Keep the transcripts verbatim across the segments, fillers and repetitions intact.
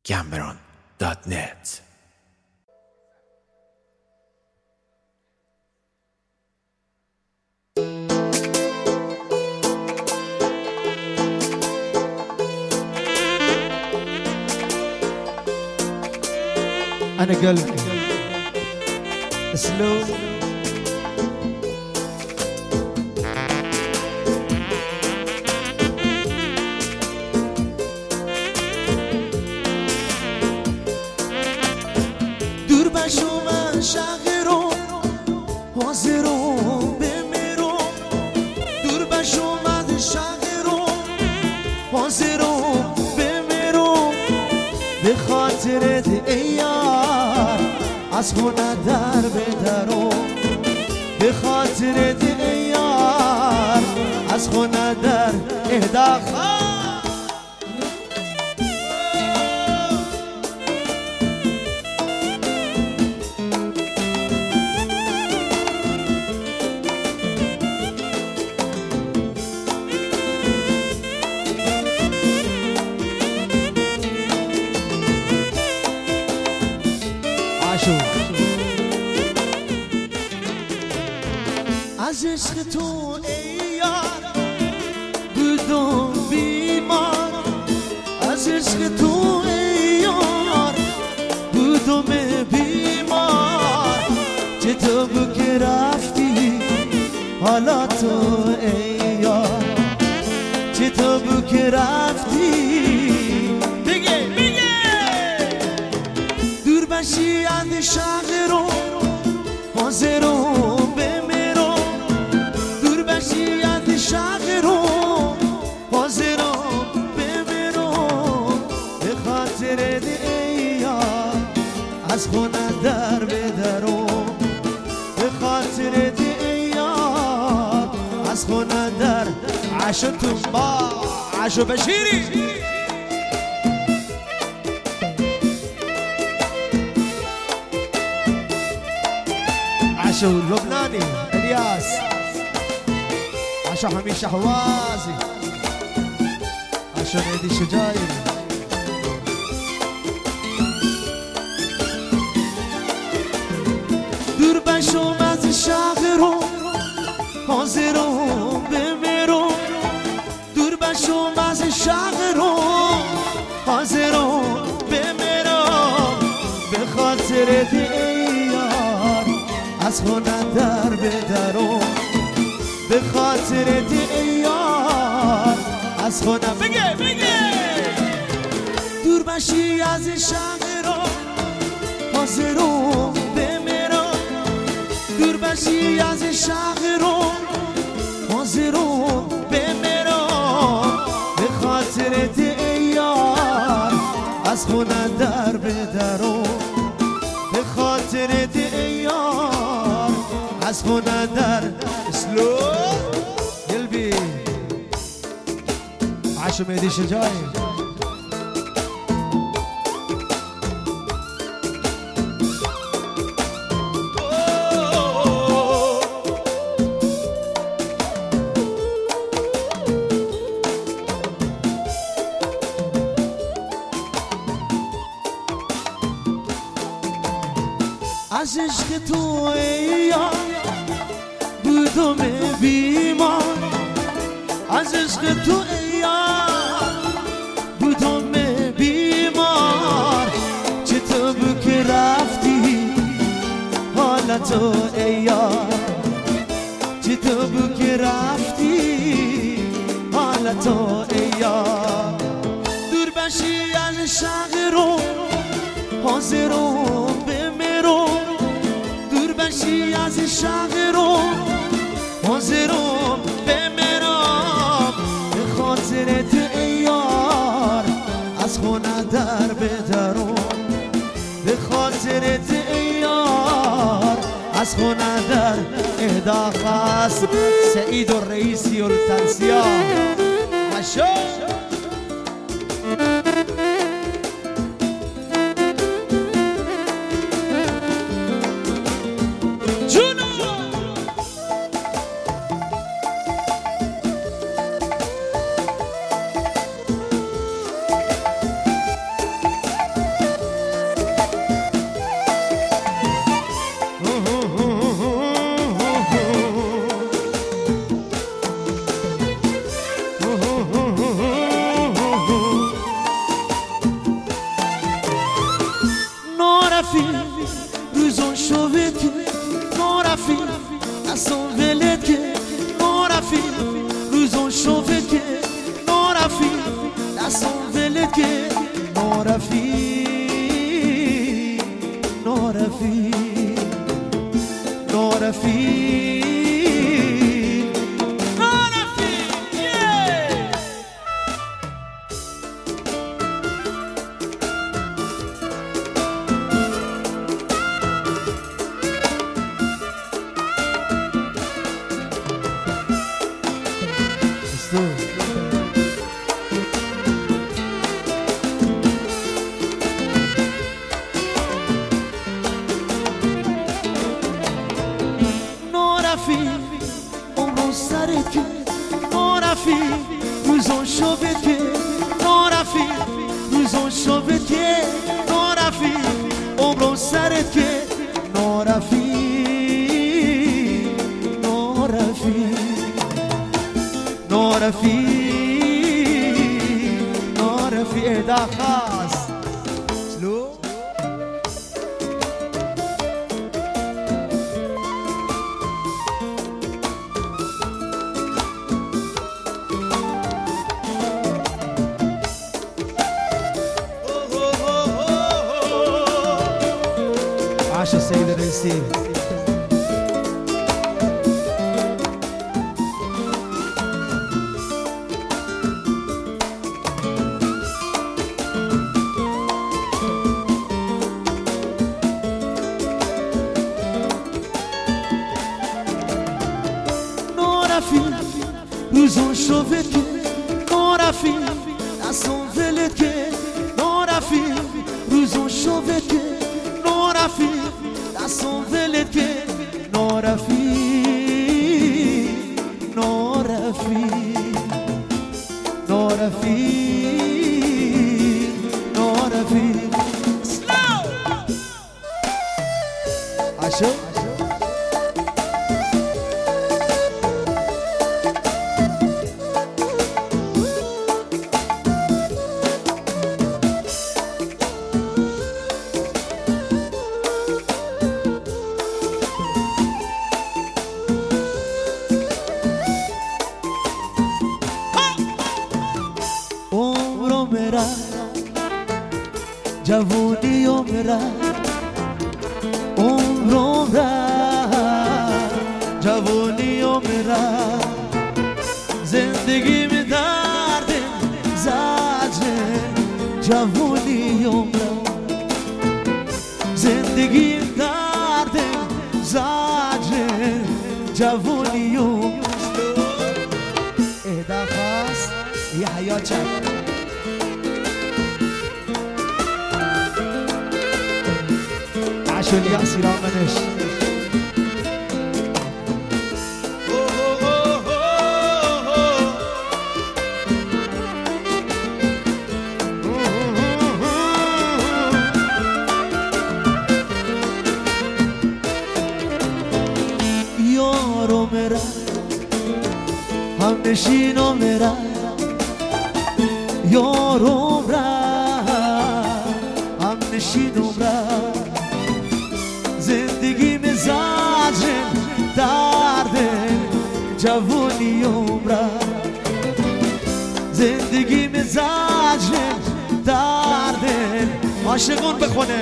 گمبران دات نت. أنا قلبي أسلوب دور بشو من شغرو حاضرو بمیرو دور بشو من شغرو حاضرو بمیرو به خاطرت ای یار از خونه در بدرو به خاطرت ای یار از خونه در اهداخ از عشق تو ای یار بودم بیمار از عشق تو ای یار بودم بیمار چطور بود که رفتی حالا تو ای یار چطور بود که رفتی بگه بگه دور بشی از شهر رو حاضر رو بمیرو دور بشی از شهر رو حاضر رو بمیرو به خاطر ای یار از خونه در بدرو به خاطر ای یار از خونه در عشو تو با عشو بشیری عشو لبناني الياس عشو حميد حوازي عشو نادي شجاير دور بشو از شهرو حاضرو بمیرو دور بشو از شهرو حاضرو بمیرو به خاطر دی از خونه در بدرو به خاطر دی یار از خونه بگه بگه دور بشی از شهر رو حاضرو بمیرو دور بشی از شهر رو حاضرو بمیرو به خاطر دی یار از خونه در بدرو به خاطر دی یار از خونه در اسلو قلبي عشو مهدي شجاعي از عشق تو ای یار بودم بیمار از عشق تو ای یار بودم بیمار چطور بود که رفتی حالا تو ای یار چطور بود که رفتی حالا تو ای یار دور بشی از شهر رو حاضر رو بمیرو دور بشی از شهر رو حاضر رو بمیرم به خاطر تو ای یار از خونه در بدرو به خاطر تو ای یار از خونه در اهدا خاص سعید الرئیسی التنسیه عشو نورفی نورفی نورفی عمرو سرت که نورفی روزون شبت که نورفی روزون شبت که نورفی عمرو سرت که نورفی نورفی نورفی نورفی ادا خاص سلو عاش السيد الرئيسي نورفي روزون شوفت که نورفي دستون ولت که نورفي روزون شوفت که نورفي دستون ولت که نورفي نورفي نورفي نورفي سلو عشو جوونی عمره عمره جوونی عمره زندگی می درده زجره جوونی عمره زندگی می درده زجره جوونی عمره اهدا خاص یه حیات چک عشان ياسي رامنش یارو میره هم نشینو میره یارو میره هم نشینو میره زندگی می زجر درده جوونی عمره زندگی می زجر درده عاشقون بخونه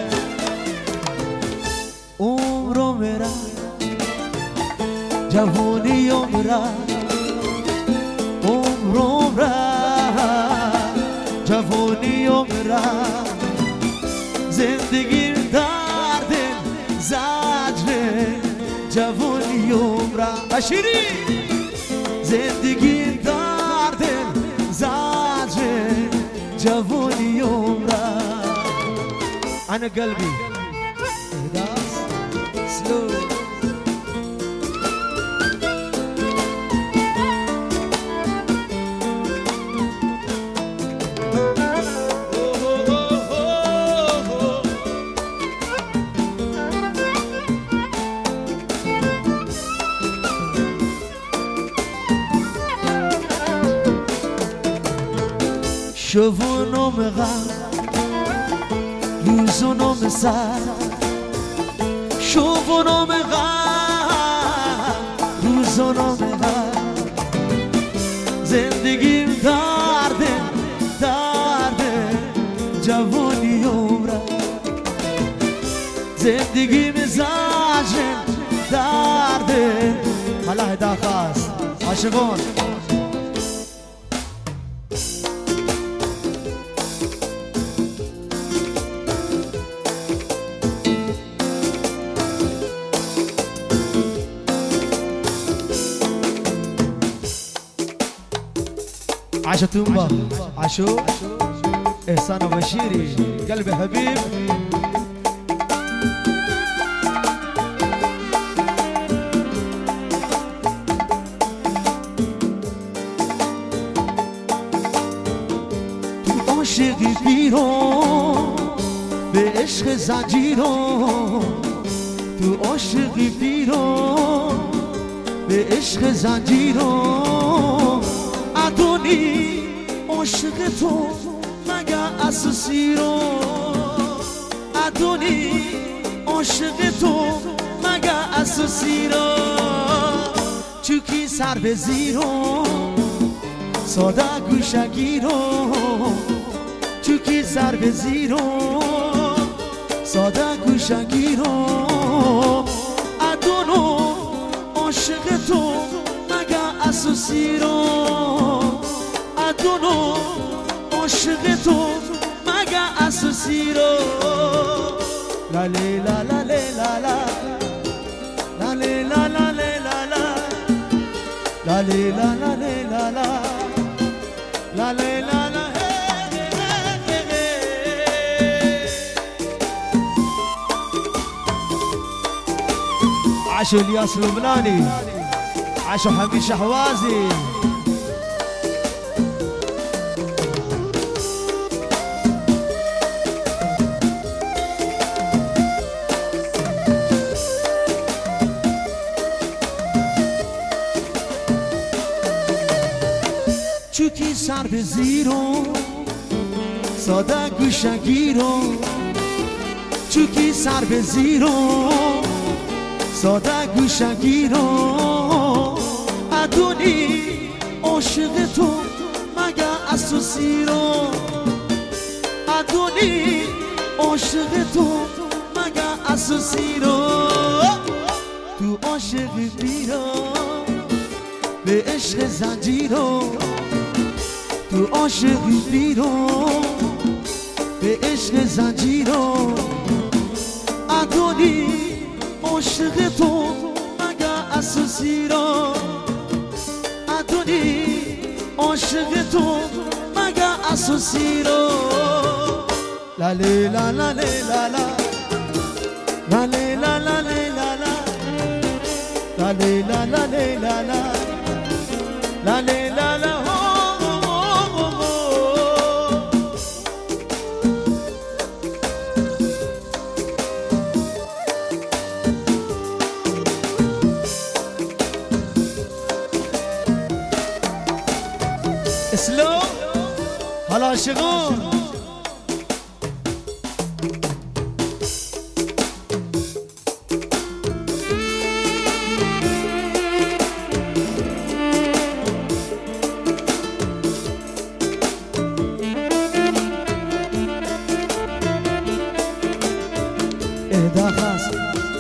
عمرو میره جوونی عمره عمرو میره جوونی عمره زندگی درده زجر جوونی عمره بشیری زندگی درده زجر جوونی عمره انا قلبي اهداس سلو شوفونو مغام روزونو مسر شوفونو مغام روزونو مغام زندگیم درده درده جوانی عمره زندگی مزاجم درده ملاه داخاست عاشقون عاشو تومبا عاشو إحسان وبشيري قلبي حبيب تو عاشقی بیرون به عشق زنجیرون تو عاشقی بیرون به عشق زنجیرون ادونی عاشق تو مگه اساسی رو ادونی عاشق تو مگه اساسی رو چوکی سر به زیرو ساده گوشگی رو چوکی سر به زیرو ساده گوشگی رو ادونو عاشق تو مگه اساسی رو ادونو عاشق تو مگه اساسی رو لالی لا لا لا لا لالی لا لا لا لا لالی لا لا لا لا لالی لا لا عاشو الياس لبناني عاشو حميد شحوازي چوکی سر به زیرو ساده گوشگیرو چوکی سر به زیرو ساده گوشگیرو ادونی عاشق تو مگه اساسی رو ادونی عاشق تو مگه اساسی رو تو عاشق بیرو به عشق زنجیرو تو عاشق بیرون به عشق زنجیرو ادونی عاشق تو مگه اساسی رو ادونی عاشق تو مگه اساسی رو لالی لا لا لا لا لالی لا لا لا لا لالی لا لا لا لا لالی لا لا اسلام حالا عاشقون اهدا خاص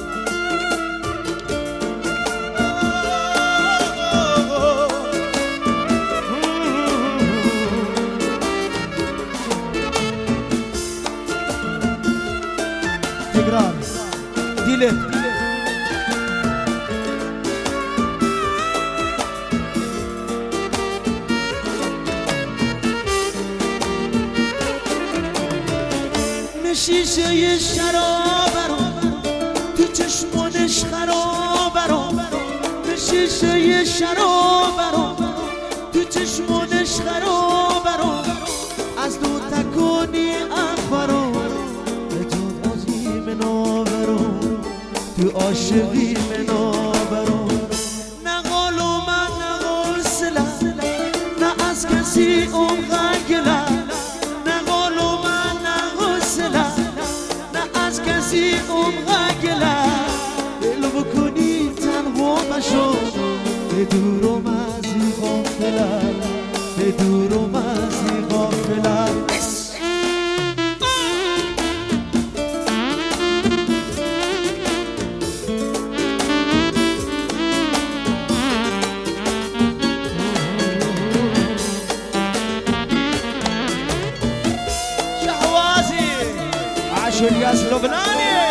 تكرار ديلت شیشه شراب رو تو چشمانش خراب رو شیشه شراب رو تو چشمانش خراب رو از دو تکونی اخبارو تو عظیم نابرو تو عاشقی منابرو نه قال و من نه غسله نه از کسی اون غنگله نه قال و من نه غسله نه از کسی اون غنگله دل بکنی تنها مشو به دورم ازی غافله به دورم ازی غافله شوری از لبنانیه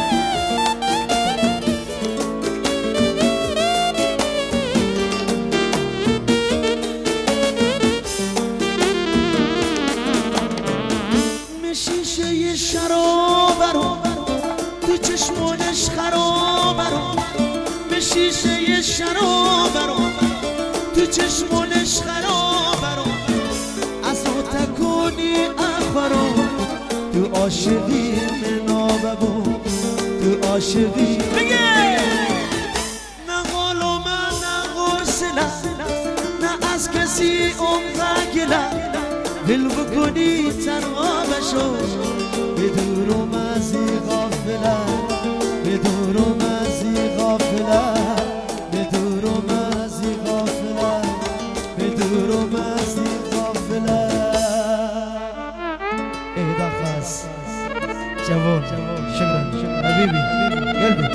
شیشه یه شراب رو تو چشمونش خراب رو به شیشه یه شراب رو تو چشمونش خراب رو از او تکونی اخبرو تو عاشقی منابه بود تو عاشقی بگه نه قلومه نه غسله نه از کسی اون گله دل بکنی تنها بشو بدورم ازی غافله بدورم ازی غافله بدورم ازی غافله بدورم ازی غافله اهدا خاص جوان شكرا حبيبي قلبي